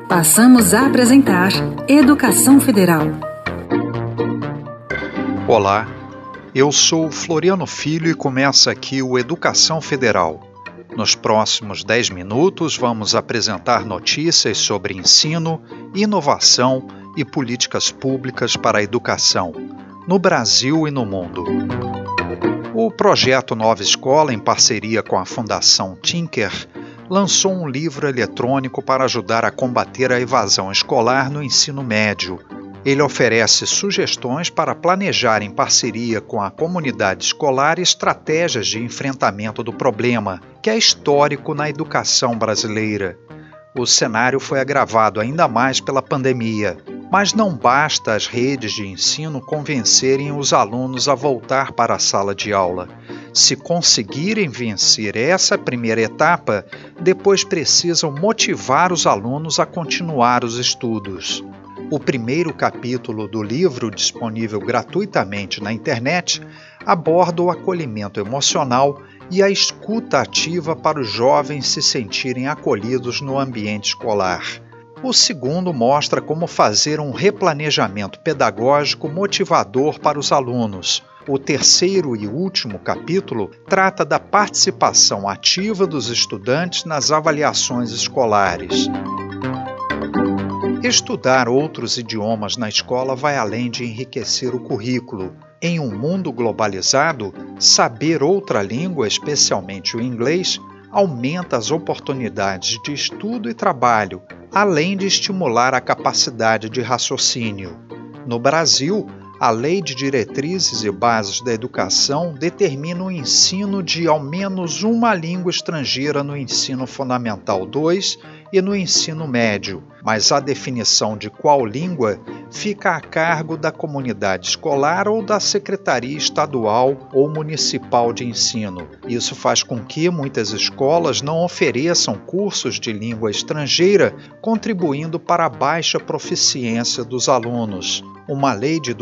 Passamos a apresentar Educação Federal. Olá, eu sou Floriano Filho e começa aqui o Educação Federal. Nos próximos 10 minutos vamos apresentar notícias sobre ensino, inovação e políticas públicas para a educação, no Brasil e no mundo. O projeto Nova Escola, em parceria com a Fundação Tinker, lançou um livro eletrônico para ajudar a combater a evasão escolar no ensino médio. Ele oferece sugestões para planejar em parceria com a comunidade escolar estratégias de enfrentamento do problema, que é histórico na educação brasileira. O cenário foi agravado ainda mais pela pandemia, mas não basta as redes de ensino convencerem os alunos a voltar para a sala de aula. Se conseguirem vencer essa primeira etapa, depois precisam motivar os alunos a continuar os estudos. O primeiro capítulo do livro, disponível gratuitamente na internet, aborda o acolhimento emocional e a escuta ativa para os jovens se sentirem acolhidos no ambiente escolar. O segundo mostra como fazer um replanejamento pedagógico motivador para os alunos. O terceiro e último capítulo trata da participação ativa dos estudantes nas avaliações escolares. Estudar outros idiomas na escola vai além de enriquecer o currículo. Em um mundo globalizado, saber outra língua, especialmente o inglês, aumenta as oportunidades de estudo e trabalho, além de estimular a capacidade de raciocínio. No Brasil, a Lei de Diretrizes e Bases da Educação determina o ensino de ao menos uma língua estrangeira no ensino fundamental 2 e no ensino médio, mas a definição de qual língua fica a cargo da comunidade escolar ou da Secretaria Estadual ou Municipal de Ensino. Isso faz com que muitas escolas não ofereçam cursos de língua estrangeira, contribuindo para a baixa proficiência dos alunos. Uma lei de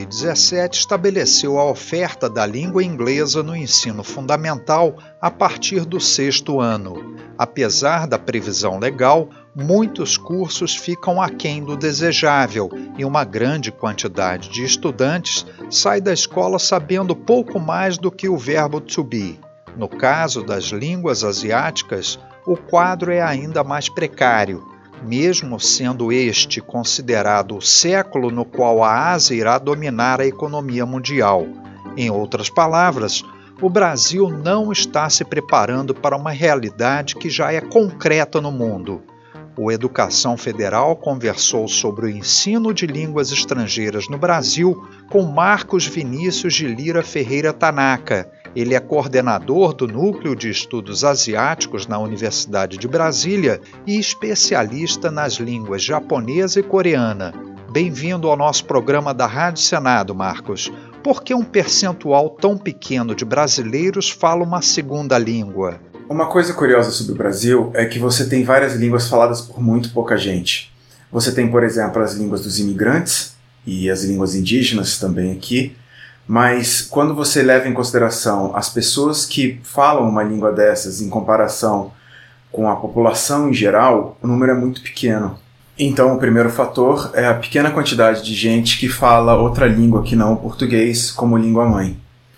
2017 estabeleceu a oferta da língua inglesa no ensino fundamental a partir do 6º ano. Apesar da previsão legal, muitos cursos ficam aquém do desejável e uma grande quantidade de estudantes sai da escola sabendo pouco mais do que o verbo to be. No caso das línguas asiáticas, o quadro é ainda mais precário, mesmo sendo este considerado o século no qual a Ásia irá dominar a economia mundial. Em outras palavras, o Brasil não está se preparando para uma realidade que já é concreta no mundo. O Educação Federal conversou sobre o ensino de línguas estrangeiras no Brasil com Marcos Vinícius de Lira Ferreira Tanaka. Ele é coordenador do Núcleo de Estudos Asiáticos na Universidade de Brasília e especialista nas línguas japonesa e coreana. Bem-vindo ao nosso programa da Rádio Senado, Marcos. Por que um percentual tão pequeno de brasileiros fala uma segunda língua? Uma coisa curiosa sobre o Brasil é que você tem várias línguas faladas por muito pouca gente. Você tem, por exemplo, as línguas dos imigrantes e as línguas indígenas também aqui, mas quando você leva em consideração as pessoas que falam uma língua dessas em comparação com a população em geral, o número é muito pequeno. Então, o primeiro fator é a pequena quantidade de gente que fala outra língua que não o português como língua-mãe.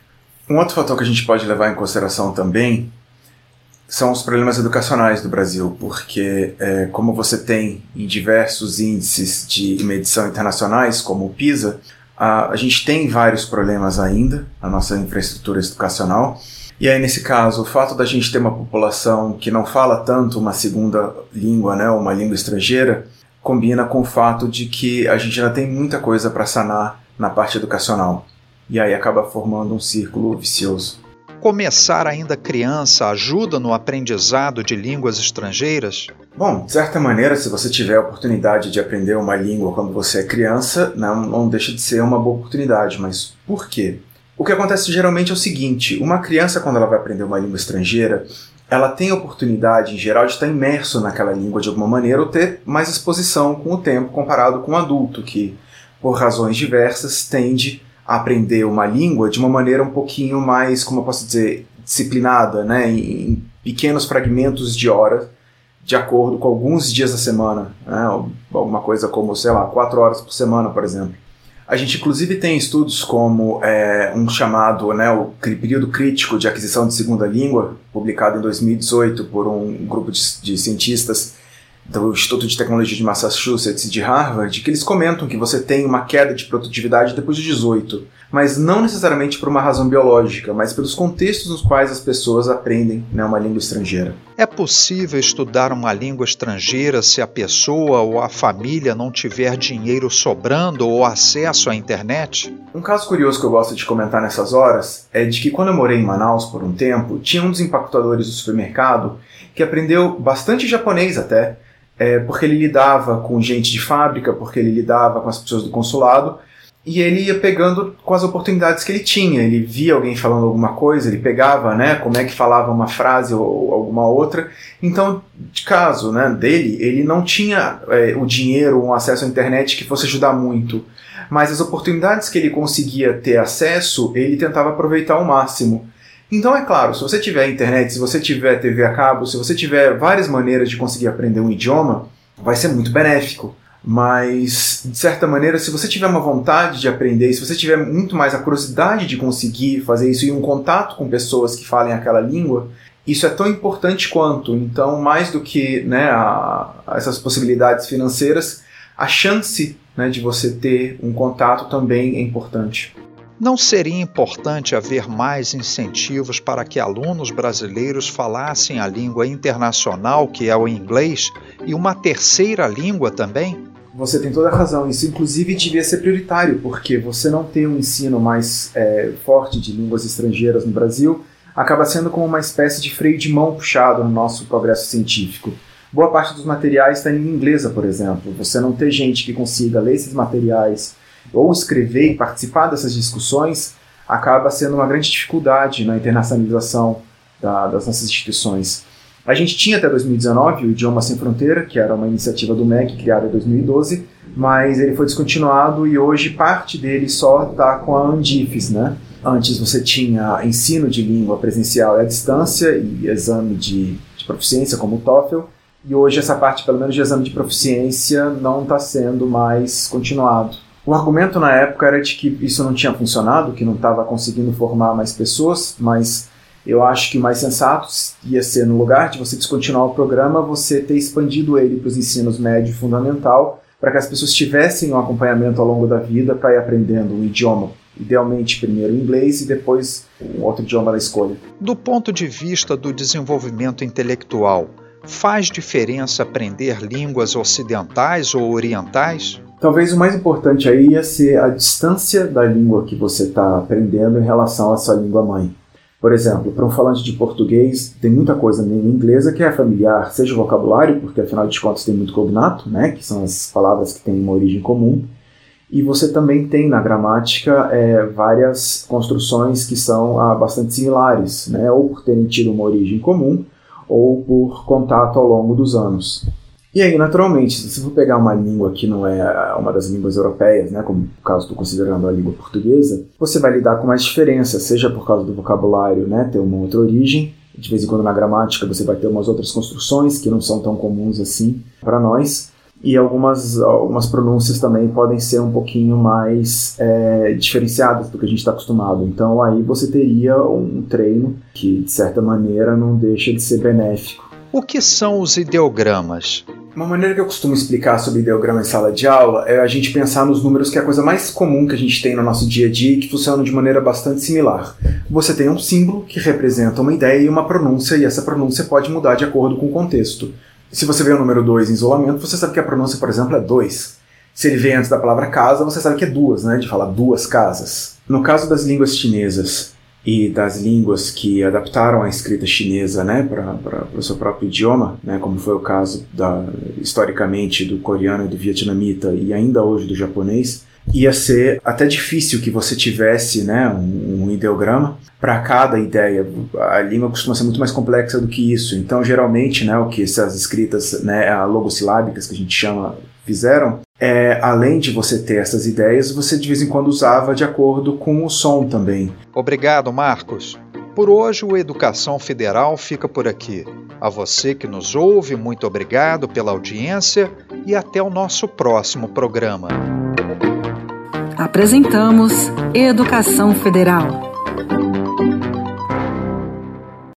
Um outro fator que a gente pode levar em consideração também são os problemas educacionais do Brasil, porque como você tem em diversos índices de medição internacionais, como o PISA, a gente tem vários problemas ainda na nossa infraestrutura educacional. E aí, nesse caso, o fato da gente ter uma população que não fala tanto uma segunda língua, né, uma língua estrangeira, combina com o fato de que a gente ainda tem muita coisa para sanar na parte educacional. E aí acaba formando um círculo vicioso. Começar ainda criança ajuda no aprendizado de línguas estrangeiras? Bom, de certa maneira, se você tiver a oportunidade de aprender uma língua quando você é criança, não deixa de ser uma boa oportunidade. Mas por quê? O que acontece geralmente é o seguinte: uma criança, quando ela vai aprender uma língua estrangeira, ela tem a oportunidade, em geral, de estar imerso naquela língua de alguma maneira ou ter mais exposição com o tempo comparado com um adulto que, por razões diversas, tende a aprender uma língua de uma maneira um pouquinho mais, como eu posso dizer, disciplinada, né? Em pequenos fragmentos de horas de acordo com alguns dias da semana, né? Alguma coisa como, 4 horas por semana, por exemplo. A gente, inclusive, tem estudos como um chamado, né, o período crítico de aquisição de segunda língua, publicado em 2018 por um grupo de cientistas do Instituto de Tecnologia de Massachusetts e de Harvard, que eles comentam que você tem uma queda de produtividade depois de 18, mas não necessariamente por uma razão biológica, mas pelos contextos nos quais as pessoas aprendem, né, uma língua estrangeira. É possível estudar uma língua estrangeira se a pessoa ou a família não tiver dinheiro sobrando ou acesso à internet? Um caso curioso que eu gosto de comentar nessas horas é de que quando eu morei em Manaus por um tempo, tinha um dos empacotadores do supermercado que aprendeu bastante japonês até, porque ele lidava com gente de fábrica, porque ele lidava com as pessoas do consulado, e ele ia pegando com as oportunidades que ele tinha. Ele via alguém falando alguma coisa, ele pegava, né, como é que falava uma frase ou alguma outra. Então, de caso, né, dele, ele não tinha o dinheiro ou um acesso à internet que fosse ajudar muito, mas as oportunidades que ele conseguia ter acesso, ele tentava aproveitar ao máximo. Então, é claro, se você tiver internet, se você tiver TV a cabo, se você tiver várias maneiras de conseguir aprender um idioma, vai ser muito benéfico. Mas, de certa maneira, se você tiver uma vontade de aprender, se você tiver muito mais a curiosidade de conseguir fazer isso e um contato com pessoas que falem aquela língua, isso é tão importante quanto. Então, mais do que, né, essas possibilidades financeiras, a chance, né, de você ter um contato também é importante. Não seria importante haver mais incentivos para que alunos brasileiros falassem a língua internacional, que é o inglês, e uma terceira língua também? Você tem toda a razão. Isso, inclusive, devia ser prioritário, porque você não ter um ensino mais forte de línguas estrangeiras no Brasil acaba sendo como uma espécie de freio de mão puxado no nosso progresso científico. Boa parte dos materiais está em língua inglesa, por exemplo. Você não ter gente que consiga ler esses materiais ou escrever e participar dessas discussões acaba sendo uma grande dificuldade na internacionalização das nossas instituições. A gente tinha até 2019 o Idioma Sem Fronteira, que era uma iniciativa do MEC criada em 2012, mas ele foi descontinuado e hoje parte dele só está com a Andifes, né? Antes você tinha ensino de língua presencial e à distância e exame de proficiência como o TOEFL, e hoje essa parte, pelo menos de exame de proficiência, não está sendo mais continuado. O argumento na época era de que isso não tinha funcionado, que não estava conseguindo formar mais pessoas, mas eu acho que o mais sensato ia ser, no lugar de você descontinuar o programa, você ter expandido ele para os ensinos médio e fundamental, para que as pessoas tivessem um acompanhamento ao longo da vida para ir aprendendo um idioma. Idealmente primeiro inglês e depois um outro idioma da escolha. Do ponto de vista do desenvolvimento intelectual, faz diferença aprender línguas ocidentais ou orientais? Talvez o mais importante aí ia ser a distância da língua que você está aprendendo em relação à sua língua mãe. Por exemplo, para um falante de português, tem muita coisa na língua inglesa que é familiar, seja o vocabulário, porque afinal de contas tem muito cognato, né, que são as palavras que têm uma origem comum, e você também tem na gramática várias construções que são bastante similares, né, ou por terem tido uma origem comum, ou por contato ao longo dos anos. E aí, naturalmente, se você for pegar uma língua que não é uma das línguas europeias, né, como no caso estou considerando a língua portuguesa, você vai lidar com mais diferença, seja por causa do vocabulário, né, ter uma outra origem, de vez em quando na gramática você vai ter umas outras construções que não são tão comuns assim para nós, e algumas pronúncias também podem ser um pouquinho mais diferenciadas do que a gente está acostumado. Então aí você teria um treino que, de certa maneira, não deixa de ser benéfico. O que são os ideogramas? Uma maneira que eu costumo explicar sobre ideograma em sala de aula é a gente pensar nos números, que é a coisa mais comum que a gente tem no nosso dia a dia e que funcionam de maneira bastante similar. Você tem um símbolo que representa uma ideia e uma pronúncia, e essa pronúncia pode mudar de acordo com o contexto. Se você vê o número 2 em isolamento, você sabe que a pronúncia, por exemplo, é 2. Se ele vem antes da palavra casa, você sabe que é 2, né? De falar 2 casas. No caso das línguas chinesas e das línguas que adaptaram a escrita chinesa, né, para o seu próprio idioma, né, como foi o caso historicamente do coreano e do vietnamita e ainda hoje do japonês, ia ser até difícil que você tivesse, né, um ideograma para cada ideia. A língua costuma ser muito mais complexa do que isso. Então, geralmente, né, o que essas escritas, né, logossilábicas que a gente chama, fizeram, além de você ter essas ideias, você de vez em quando usava de acordo com o som também. Obrigado, Marcos. Por hoje, o Educação Federal fica por aqui. A você que nos ouve, muito obrigado pela audiência e até o nosso próximo programa. Apresentamos Educação Federal.